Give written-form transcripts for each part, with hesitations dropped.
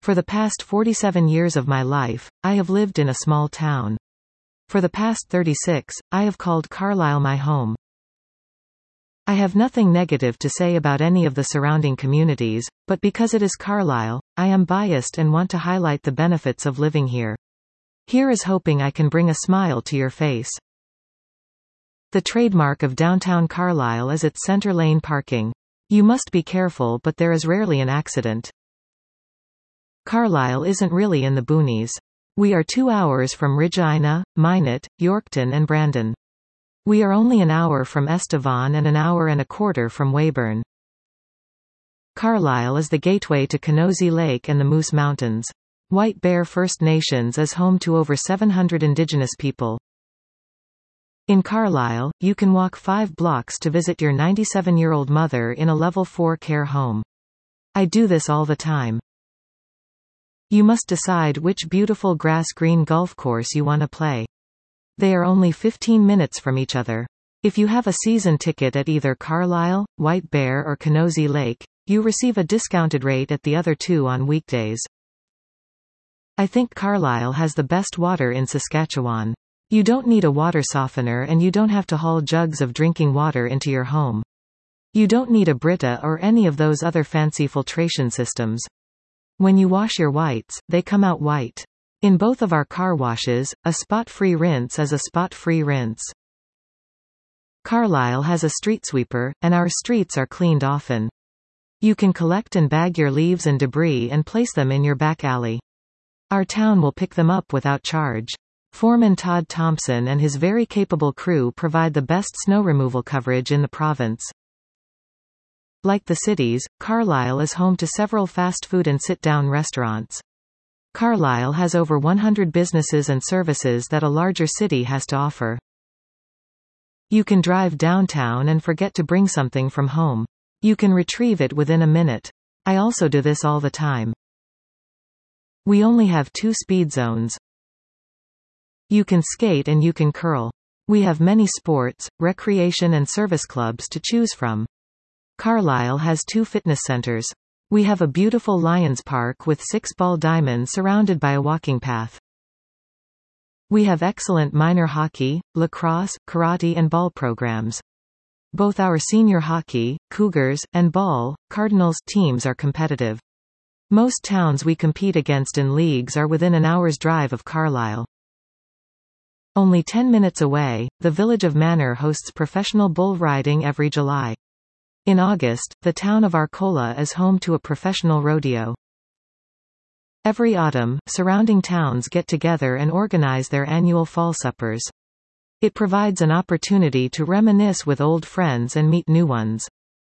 For the past 47 years of my life, I have lived in a small town. For the past 36, I have called Carlisle my home. I have nothing negative to say about any of the surrounding communities, but because it is Carlisle, I am biased and want to highlight the benefits of living here. Here is hoping I can bring a smile to your face. The trademark of downtown Carlisle is its center lane parking. You must be careful, but there is rarely an accident. Carlisle isn't really in the boonies. We are 2 hours from Regina, Minot, Yorkton and Brandon. We are only an hour from Estevan and an hour and a quarter from Weyburn. Carlisle is the gateway to Kenosi Lake and the Moose Mountains. White Bear First Nations is home to over 700 indigenous people. In Carlisle, you can walk 5 blocks to visit your 97-year-old mother in a level 4 care home. I do this all the time. You must decide which beautiful grass-green golf course you want to play. They are only 15 minutes from each other. If you have a season ticket at either Carlisle, White Bear or Kenosi Lake, you receive a discounted rate at the other two on weekdays. I think Carlisle has the best water in Saskatchewan. You don't need a water softener and you don't have to haul jugs of drinking water into your home. You don't need a Brita or any of those other fancy filtration systems. When you wash your whites, they come out white. In both of our car washes, a spot-free rinse is a spot-free rinse. Carlisle has a street sweeper, and our streets are cleaned often. You can collect and bag your leaves and debris and place them in your back alley. Our town will pick them up without charge. Foreman Todd Thompson and his very capable crew provide the best snow removal coverage in the province. Like the cities, Carlisle is home to several fast food and sit-down restaurants. Carlisle has over 100 businesses and services that a larger city has to offer. You can drive downtown and forget to bring something from home. You can retrieve it within a minute. I also do this all the time. We only have 2 speed zones. You can skate and you can curl. We have many sports, recreation and service clubs to choose from. Carlisle has 2 fitness centers. We have a beautiful Lions Park with 6-ball diamonds surrounded by a walking path. We have excellent minor hockey, lacrosse, karate and ball programs. Both our senior hockey, Cougars, and ball, Cardinals teams are competitive. Most towns we compete against in leagues are within an hour's drive of Carlisle. Only 10 minutes away, the village of Manor hosts professional bull riding every July. In August, the town of Arcola is home to a professional rodeo. Every autumn, surrounding towns get together and organize their annual fall suppers. It provides an opportunity to reminisce with old friends and meet new ones.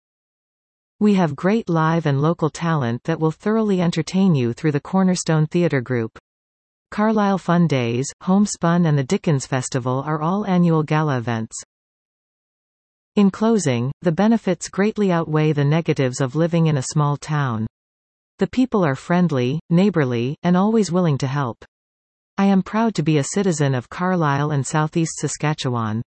We have great live and local talent that will thoroughly entertain you through the Cornerstone Theatre Group. Carlisle Fun Days, Homespun and the Dickens Festival are all annual gala events. In closing, the benefits greatly outweigh the negatives of living in a small town. The people are friendly, neighborly, and always willing to help. I am proud to be a citizen of Carlisle and Southeast Saskatchewan.